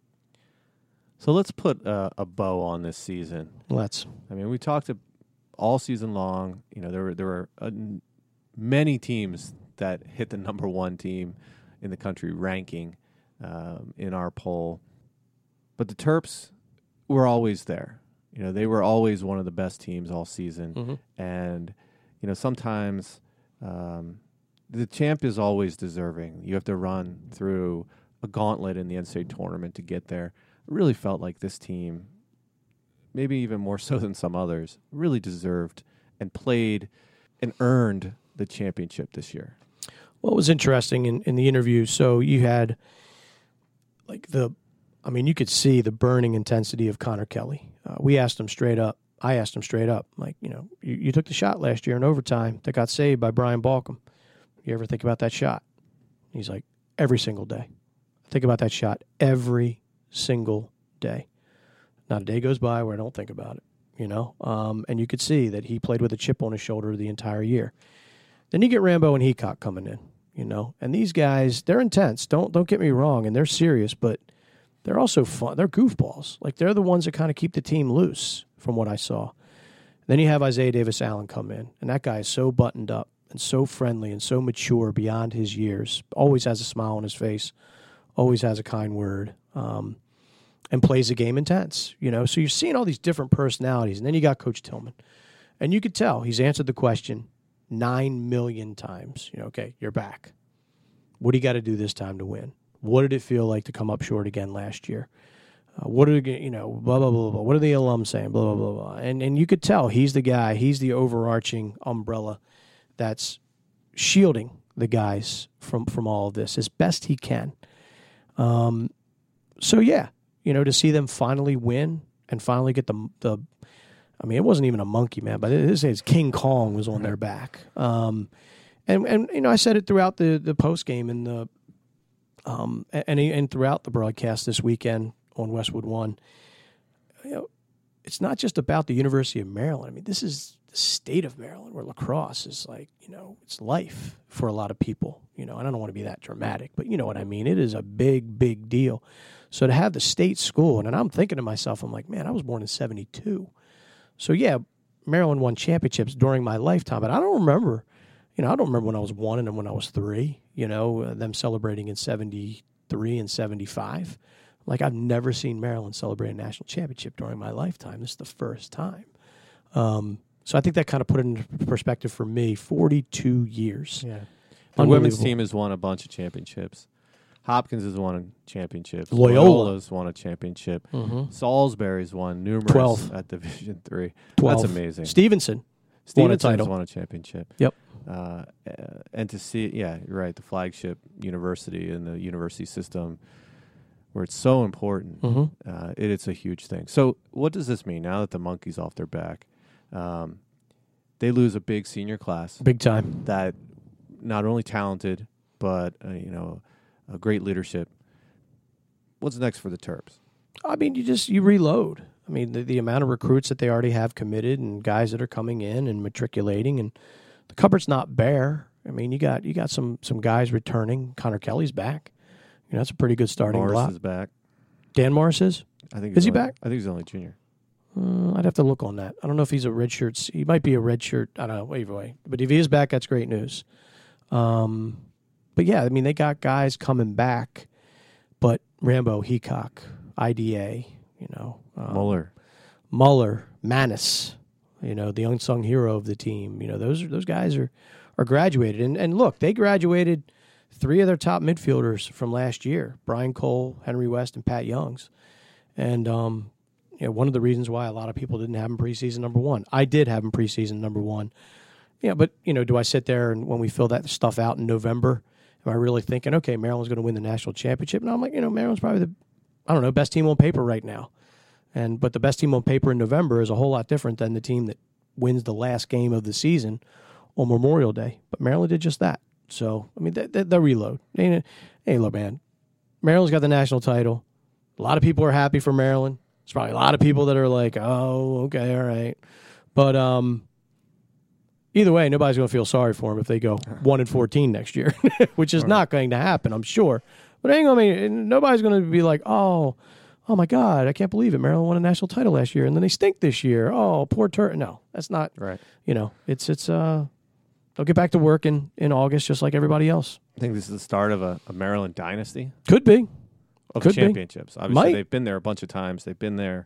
So let's put uh, a bow on this season. Let's. I mean, we talked all season long. You know, there were there were uh, many teams that hit the number one team in the country ranking um, in our poll, but the Terps were always there. You know, they were always one of the best teams all season, Mm-hmm. and you know, sometimes um, the champ is always deserving. You have to run through a gauntlet in the N C double A tournament to get there. It really felt like this team, maybe even more so than some others, really deserved and played and earned the championship this year. Well, it was interesting in, in the interview. So you had, like, the, I mean, you could see the burning intensity of Connor Kelly. Uh, we asked him straight up. I asked him straight up, like, you know, you, you took the shot last year in overtime that got saved by Brian Balcom. You ever think about that shot? He's like, every single day. I think about that shot every single day. Not a day goes by where I don't think about it, you know? Um, and you could see that he played with a chip on his shoulder the entire year. Then you get Rambo and Heacock coming in, you know? And these guys, they're intense. Don't don't get me wrong, and they're serious, but they're also fun. They're goofballs. Like, they're the ones that kind of keep the team loose, from what I saw. Then you have Isaiah Davis-Allen come in, and that guy is so buttoned up and so friendly and so mature beyond his years. Always has a smile on his face. Always has a kind word. Um, and plays the game intense, you know? So you're seeing all these different personalities, and then you got Coach Tillman. And you could tell he's answered the question nine million times. You know, okay, you're back. What do you got to do this time to win? What did it feel like to come up short again last year? Uh, what are you know? Blah blah blah blah. What are the alums saying? Blah blah blah blah. And and you could tell he's the guy. He's the overarching umbrella that's shielding the guys from from all of this as best he can. Um. So yeah, you know, to see them finally win and finally get the the. I mean, it wasn't even a monkey, man, but this is King Kong was on their back. Um, and, and, you know, I said it throughout the, the post game and the, um, and, and throughout the broadcast this weekend on Westwood One. You know, it's not just about the University of Maryland. I mean, this is the state of Maryland, where lacrosse is like, you know, it's life for a lot of people, you know, and I don't want to be that dramatic, but you know what I mean? It is a big, big deal. So to have the state school, and, and I'm thinking to myself, I'm like, man, I was born in seventy-two. So, yeah, Maryland won championships during my lifetime, but I don't remember, you know, I don't remember when I was one and then when I was three, you know, uh, them celebrating in seventy-three and seventy-five. Like, I've never seen Maryland celebrate a national championship during my lifetime. This is the first time. Um, so I think that kind of put it into perspective for me, forty-two years. Yeah. The women's team has won a bunch of championships. Hopkins has won a championship. Loyola. Loyola's won a championship. Mm-hmm. Salisbury's won numerous twelve. At Division Three. twelve. That's amazing. Stevenson Stevenson's won a title. won a championship. Yep. Uh, uh, and to see, yeah, you're right, the flagship university and the university system, where it's so important, Mm-hmm. uh, it, it's a huge thing. So what does this mean now that the monkey's off their back? Um, they lose a big senior class Big time. that not only talented, but, uh, you know, uh, great leadership. What's next for the Terps? I mean, you just you reload. I mean, the, the amount of recruits that they already have committed and guys that are coming in and matriculating, and the cupboard's not bare. I mean, you got you got some some guys returning. Connor Kelly's back. You know, that's a pretty good starting Morris block. is back. Dan Morris is? I think Is he's he only, back? I think he's only junior. Uh, I'd have to look on that. I don't know if he's a red shirt. He might be a red shirt. I don't know. Either way. But if he is back, that's great news. Um, but, yeah, I mean, they got guys coming back. But Rambo, Heacock, I D A, you know. Um, Muller. Muller, Manis, you know, the unsung hero of the team. You know, those those guys are, are graduated. And, and, look, they graduated three of their top midfielders from last year, Brian Cole, Henry West, and Pat Youngs. And, um, you know, one of the reasons why a lot of people didn't have him preseason number one. I did have him preseason number one. Yeah, but, you know, do I sit there and when we fill that stuff out in November, am I really thinking, okay, Maryland's going to win the national championship? No, I'm like, you know, Maryland's probably the, I don't know, best team on paper right now. And but the best team on paper in November is a whole lot different than the team that wins the last game of the season on Memorial Day. But Maryland did just that. So, I mean, they, they, they'll reload. Hey, hey, look, man, Maryland's got the national title. A lot of people are happy for Maryland. There's probably a lot of people that are like, oh, okay, all right. But um, either way, nobody's going to feel sorry for them if they go one and fourteen next year, which is not going to happen, I'm sure. But ain't gonna be, nobody's going to be like, oh, oh my God, I can't believe it. Maryland won a national title last year, and then they stink this year. Oh, poor Tur. No, that's not Right. You know, it's it's uh, they'll get back to work in, in August just like everybody else. I think this is the start of a, a Maryland dynasty Could be. of Could be. championships. Obviously, Might. they've been there a bunch of times. They've been there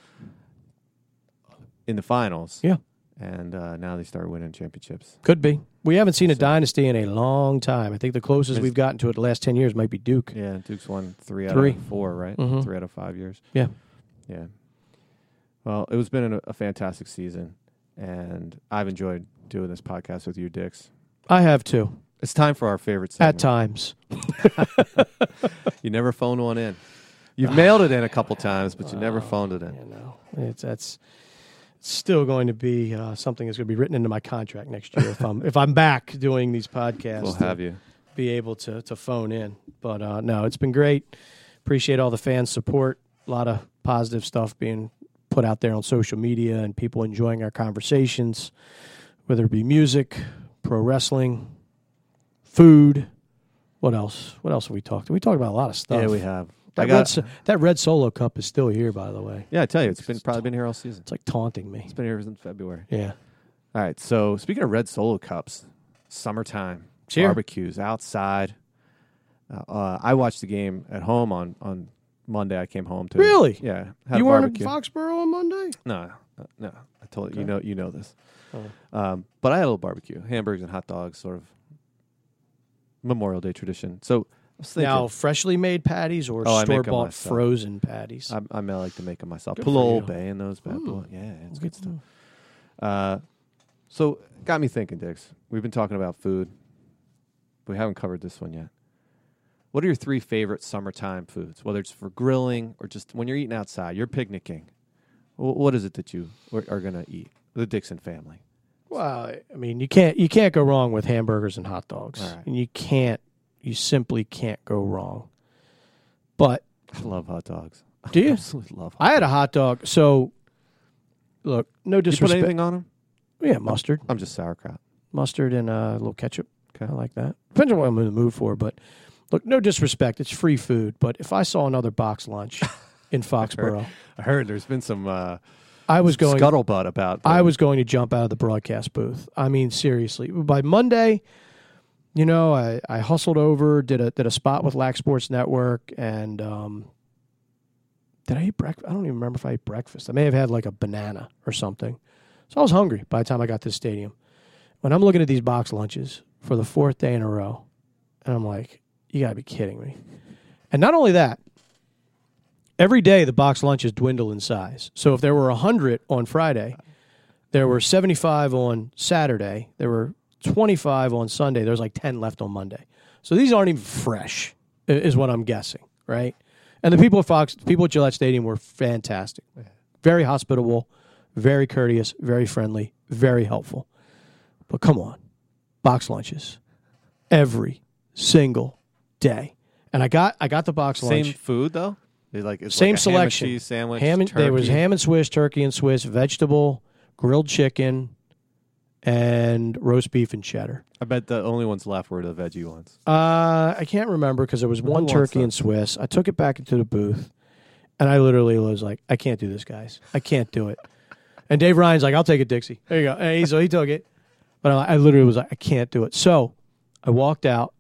in the finals. Yeah. And uh, now they start winning championships. Could be. We haven't seen a So- dynasty in a long time. I think the closest It's- we've gotten to it the last ten years might be Duke. Yeah, Duke's won three out Three. of four, right? Mhm. Three out of five years. Yeah. Yeah. Well, it was been a, a fantastic season, and I've enjoyed doing this podcast with you, Dix. I have too. It's time for our favorite At segment. times. You never phoned one in. You've mailed it in a couple times, but you never phoned it in. You know, it's that's still going to be uh, something that's going to be written into my contract next year if I'm if I'm back doing these podcasts. We'll to have you. be able to to phone in. But uh, no, it's been great. Appreciate all the fans' support. A lot of positive stuff being put out there on social media and people enjoying our conversations, whether it be music, pro wrestling, food. What else? What else have we talked? We talked about a lot of stuff. Yeah, we have. That, I got. red, so- that red Solo Cup is still here, by the way. Yeah, I tell you, it's been probably been here all season. It's like taunting me. It's been here since February. Yeah. All right. So speaking of red Solo cups, summertime Cheer. barbecues outside. Uh, uh, I watched the game at home on on Monday. I came home to Really? Yeah. Had You a weren't in barbecue. Foxborough on Monday? No, no, no. I told you. You Okay. know. You know this. Oh. Um, but I had a little barbecue, hamburgers and hot dogs, sort of Memorial Day tradition. So I was thinking, Now, freshly made patties or Oh, I make 'em store-bought myself. frozen patties? I, I may like to make them myself. Good Put a little for Old you. Bay in those bad Mm. boys. Yeah, it's Look good at stuff. that. Uh, so got me thinking, Dix. We've been talking about food. But we haven't covered this one yet. What are your three favorite summertime foods? Whether it's for grilling or just when you're eating outside, you're picnicking. Wh- What is it that you are- are going to eat? The Dixon family. Well, I mean, you can't you can't go wrong with hamburgers and hot dogs, All right. and you can't you simply can't go wrong. But I love hot dogs. Do you? I absolutely love hot I had a hot dog. So, look, no You put disrespect. anything on them? Yeah, mustard, I'm just sauerkraut. mustard, and uh, a little ketchup. Okay. I like that. Depends on what I'm in the mood for. But look, no disrespect. It's free food. But if I saw another box lunch in Foxborough, I heard there's been some uh, I was going. scuttlebutt about I them. was going to jump out of the broadcast booth. I mean, seriously. By Monday, you know, I, I hustled over, did a did a spot with Lac Sports Network, and um, did I eat breakfast? I don't even remember if I ate breakfast. I may have had like a banana or something. So I was hungry by the time I got to the stadium. When I'm looking at these box lunches for the fourth day in a row, and I'm like, you got to be kidding me. And not only that, every day the box lunches dwindle in size. So if there were one hundred on Friday, there were seventy-five on Saturday, there were twenty-five on Sunday, there's like ten left on Monday. So these aren't even fresh, i- is what I'm guessing, right? And the people at Fox, people at Gillette Stadium were fantastic. Very hospitable, very courteous, very friendly, very helpful. But come on, box lunches every single day. And I got I got the box Same lunch. food though. They like it's Same like a selection. Ham and cheese sandwich. Ham and, there was turkey. ham and Swiss, turkey and Swiss, vegetable, grilled chicken, and roast beef and cheddar. I bet the only ones left were the veggie ones. Uh, I can't remember because there was Who one wants turkey that? and Swiss. I took it back into the booth, and I literally was like, I can't do this, guys. I can't do it. And Dave Ryan's like, I'll take it, Dixie. There you go. And he, so he took it. But I, I literally was like, I can't do it. So I walked out,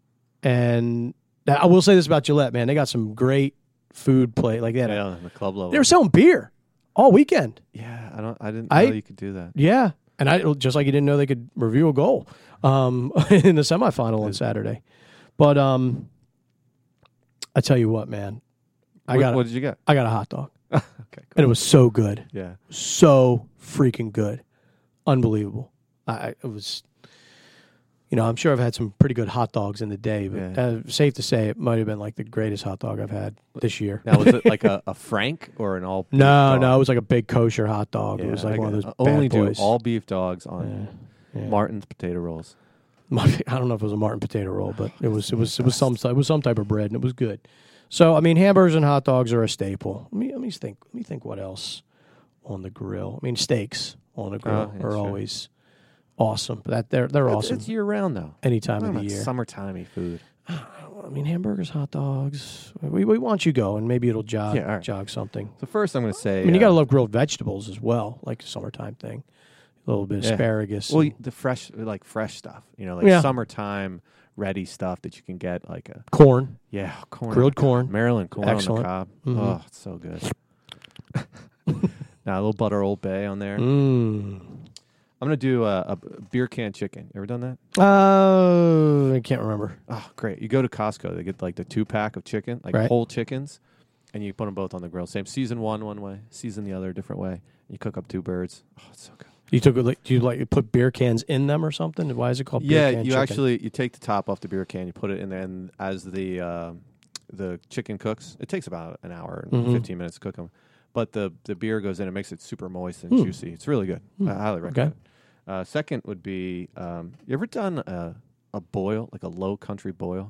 and now, I will say this about Gillette, man. They got some great food play. Like that. Yeah, the club level. They were selling beer all weekend. Yeah, I don't. I didn't I- know you could do that. Yeah. And I just like you didn't know they could review a goal um, in the semifinal on Saturday. But um, I tell you what, man. I what, got a, what did you get? I got a hot dog. Okay, cool. And it was so good. Yeah. So freaking good. Unbelievable. I, I it was, you know, I'm sure I've had some pretty good hot dogs in the day, but Yeah. uh, safe to say it might have been like the greatest hot dog I've had this year. Now was it like a, a Frank or an all? beef no, dog? no, it was like a big kosher hot dog. Yeah, it was like I one of got- those I only bad boys. do all beef dogs on Yeah, yeah. Martin's potato rolls. I don't know if it was a Martin potato roll, but it was it was it was some it was some type of bread and it was good. So I mean, hamburgers and hot dogs are a staple. Let me let me think. Let me think what else on the grill. I mean, steaks on the grill Oh, yeah, are sure. always awesome. But that they're they're It's, awesome it's year round though. any time Talking of the about year. summertimey food. I mean, hamburgers, hot dogs. We we want you go, and maybe it'll jog Yeah, all right. jog something. So first, I'm going to say. I mean, you uh, gotta love grilled vegetables as well, like a summertime thing. A little bit of Yeah. asparagus. Well, and the fresh, like fresh stuff. You know, like Yeah. summertime ready stuff that you can get. Like a corn, yeah, corn, on grilled the cob. corn. Maryland corn Excellent. on the Mhm. cob. Oh, it's so good. Now a little butter Old Bay on there. Mm. I'm gonna do a, a beer can chicken. You ever done that? Uh, I can't remember. Oh, great! You go to Costco, they get like the two pack of chicken, like Right. whole chickens, and you put them both on the grill. Same season one one way, season the other a different way. And you cook up two birds. Oh, it's so good. You took it like, do you like you put beer cans in them or something? Why is it called beer Yeah, can you chicken? actually you take the top off the beer can, you put it in there, and as the uh, the chicken cooks, it takes about an hour and Mhm. fifteen minutes to cook them. But the the beer goes in, it makes it super moist and Hmm. juicy. It's really good. Hmm. I highly Okay. recommend it. Uh, second would be, um, you ever done a, a boil, like a low country boil?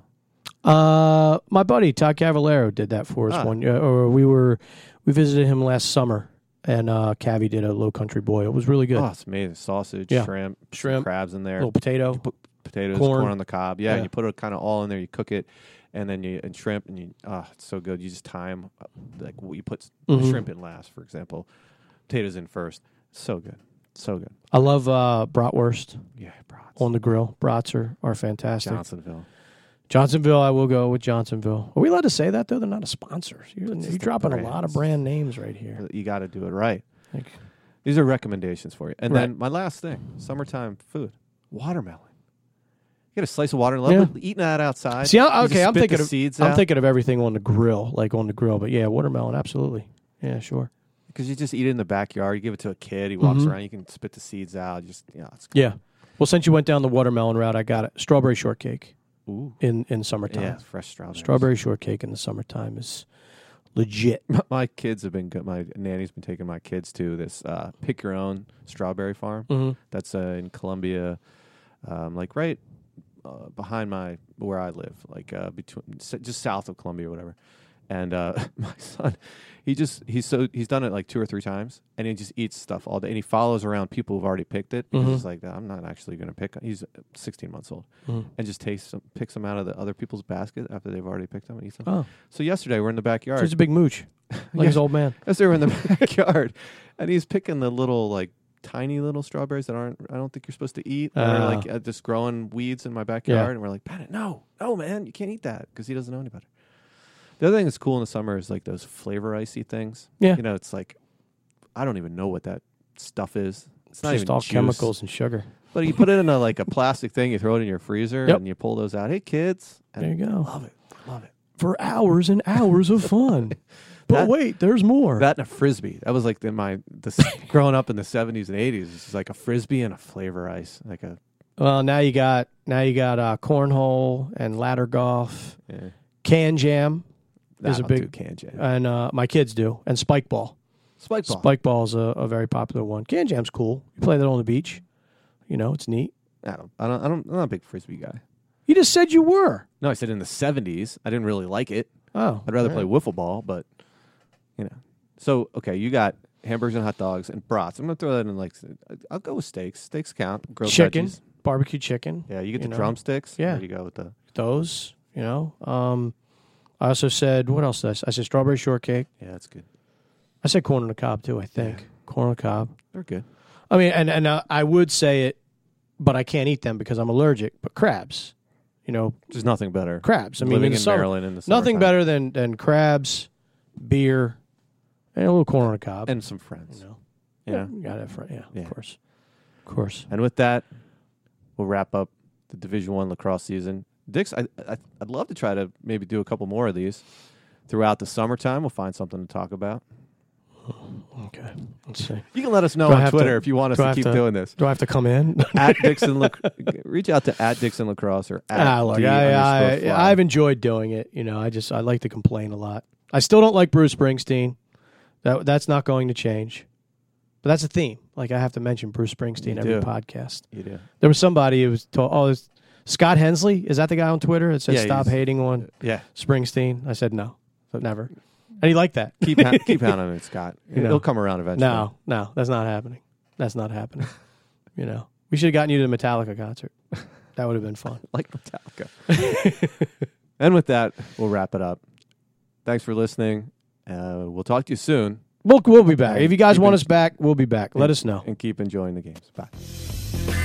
Uh, my buddy Todd Cavallero did that for us Ah. one year. Or we were we visited him last summer, and uh, Cavi did a low country boil. It was really good. Oh, it's amazing. Sausage, Yeah. shrimp, some Shrimp, crabs in there. little potato. Put potatoes, corn. corn, on the cob. Yeah, Yeah. and you put it kind of all in there. You cook it, and then you and shrimp, and you oh, it's so good. You just time uh, like you put Mhm. shrimp in last, for example, potatoes in first. So good, so good. I love uh, bratwurst Yeah, brats. on the grill. Brats are, are fantastic. Johnsonville. Johnsonville, I will go with Johnsonville. Are we allowed to say that though? They're not a sponsor. You're, It's you're just the dropping a lot of brands. brand names right here. You got to do it right. Like, These are recommendations for you. And Right. then my last thing: summertime food, watermelon. You get a slice of watermelon. Yeah. Eating that outside. see, I, You just okay, I'm spit thinking the of seeds I'm out. thinking of everything on the grill, like on the grill. But yeah, watermelon, absolutely. Yeah, sure. Because you just eat it in the backyard. You give it to a kid. He walks Mhm. around. You can spit the seeds out. Just yeah, it's Yeah. Well, since you went down the watermelon route, I got it. Strawberry shortcake Ooh. in in summertime. Yeah, fresh strawberries. Strawberry shortcake in the summertime is legit. My kids have been good. My nanny's been taking my kids to this uh, pick your own strawberry farm. Mm-hmm. That's uh, in Columbia, um, like right uh, behind my where I live, like uh, between s- just south of Columbia, or whatever. And uh, my son, he just he's so he's done it like two or three times, and he just eats stuff all day, and he follows around people who've already picked it. Because Mhm. he's like, I'm not actually going to pick. He's sixteen months old, Mhm. and just takes them, picks them out of the other people's basket after they've already picked them and eats them. Oh, So yesterday we're in the backyard. so he's a big mooch, like Yeah. his old man. As they were in the backyard, and he's picking the little like tiny little strawberries that aren't I don't think you're supposed to eat. That are Ah. like uh, just growing weeds in my backyard, Yeah. and we're like, Bennett, no, no, man, you can't eat that because he doesn't know any better. The other thing that's cool in the summer is like those flavor icy things. Yeah. you know, it's like I don't even know what that stuff is. It's not Just even all juice. chemicals and sugar. But you put it in a like a plastic thing, you throw it in your freezer, Yep. and you pull those out. Hey, kids, and There you go. love it, love it. For hours and hours of fun. But That- wait, there's more. That and a frisbee. That was like in my the, growing up in the seventies and eighties. It's like a frisbee and a flavor ice, like a well, now you got now you got uh, cornhole and ladder golf, yeah. can jam, There's I a don't big- do can jam. and uh, my kids do, and spike ball. Spike ball. Spike ball is a, a very popular one. Can jam's cool. You play that on the beach. You know, it's neat. I don't. I don't. I don't. I'm not a big frisbee guy. You just said you were. No, I said in the seventies. I didn't really like it. Oh. I'd rather all play right. wiffle ball, but, you know. So, okay, you got hamburgers and hot dogs and brats. I'm going to throw that in, like, I'll go with steaks. Steaks count. Grilled Chicken, veggies. barbecue chicken. Yeah, you get you the know. drumsticks. Yeah. There you go with the... Those, you know. Um, I also said, what else did I say? I said strawberry shortcake. Yeah, that's good. I said corn on the cob, too, I think. Yeah. Corn on the cob. They're good. I mean, and, and uh, I would say it, but I can't eat them because I'm allergic. But crabs, you know, There's nothing better. crabs. I mean, Living in, the in summer, Maryland in the nothing summertime. better than, than crabs, beer, and a little corn on the cob. And some friends. you know, You yeah, know? you got it. For, yeah, Yeah. of course, of course. And with that, we'll wrap up the Division One lacrosse season. Dix, I, I, I'd love to try to maybe do a couple more of these throughout the summertime. We'll find something to talk about. Okay, let's see. You can let us know Do I on have Twitter to- if you want us do I to have keep to- doing this. Do I have to come in? At Dixon, Lac- reach out to at Dixon Lacrosse or at Ah, look, D I, underscore I, fly. I've enjoyed doing it. You know, I just I like to complain a lot. I still don't like Bruce Springsteen. That that's not going to change. But that's a theme. Like I have to mention Bruce Springsteen You every do. podcast. You do. There was somebody who was told, oh, it's Scott Hensley. Is that the guy on Twitter that said Yeah, stop he's- hating on Yeah. Springsteen? I said no, but never. And he liked that. Keep ha- keep pounding it, Scott. You know. It'll come around eventually. No, no, that's not happening. That's not happening. You know, we should have gotten you to the Metallica concert. That would have been fun. Like Metallica. And with that, we'll wrap it up. Thanks for listening. Uh, we'll talk to you soon. We'll we'll be back. Hey, If you guys keep want en- us back, we'll be back. Let us know. And keep enjoying the games. Bye.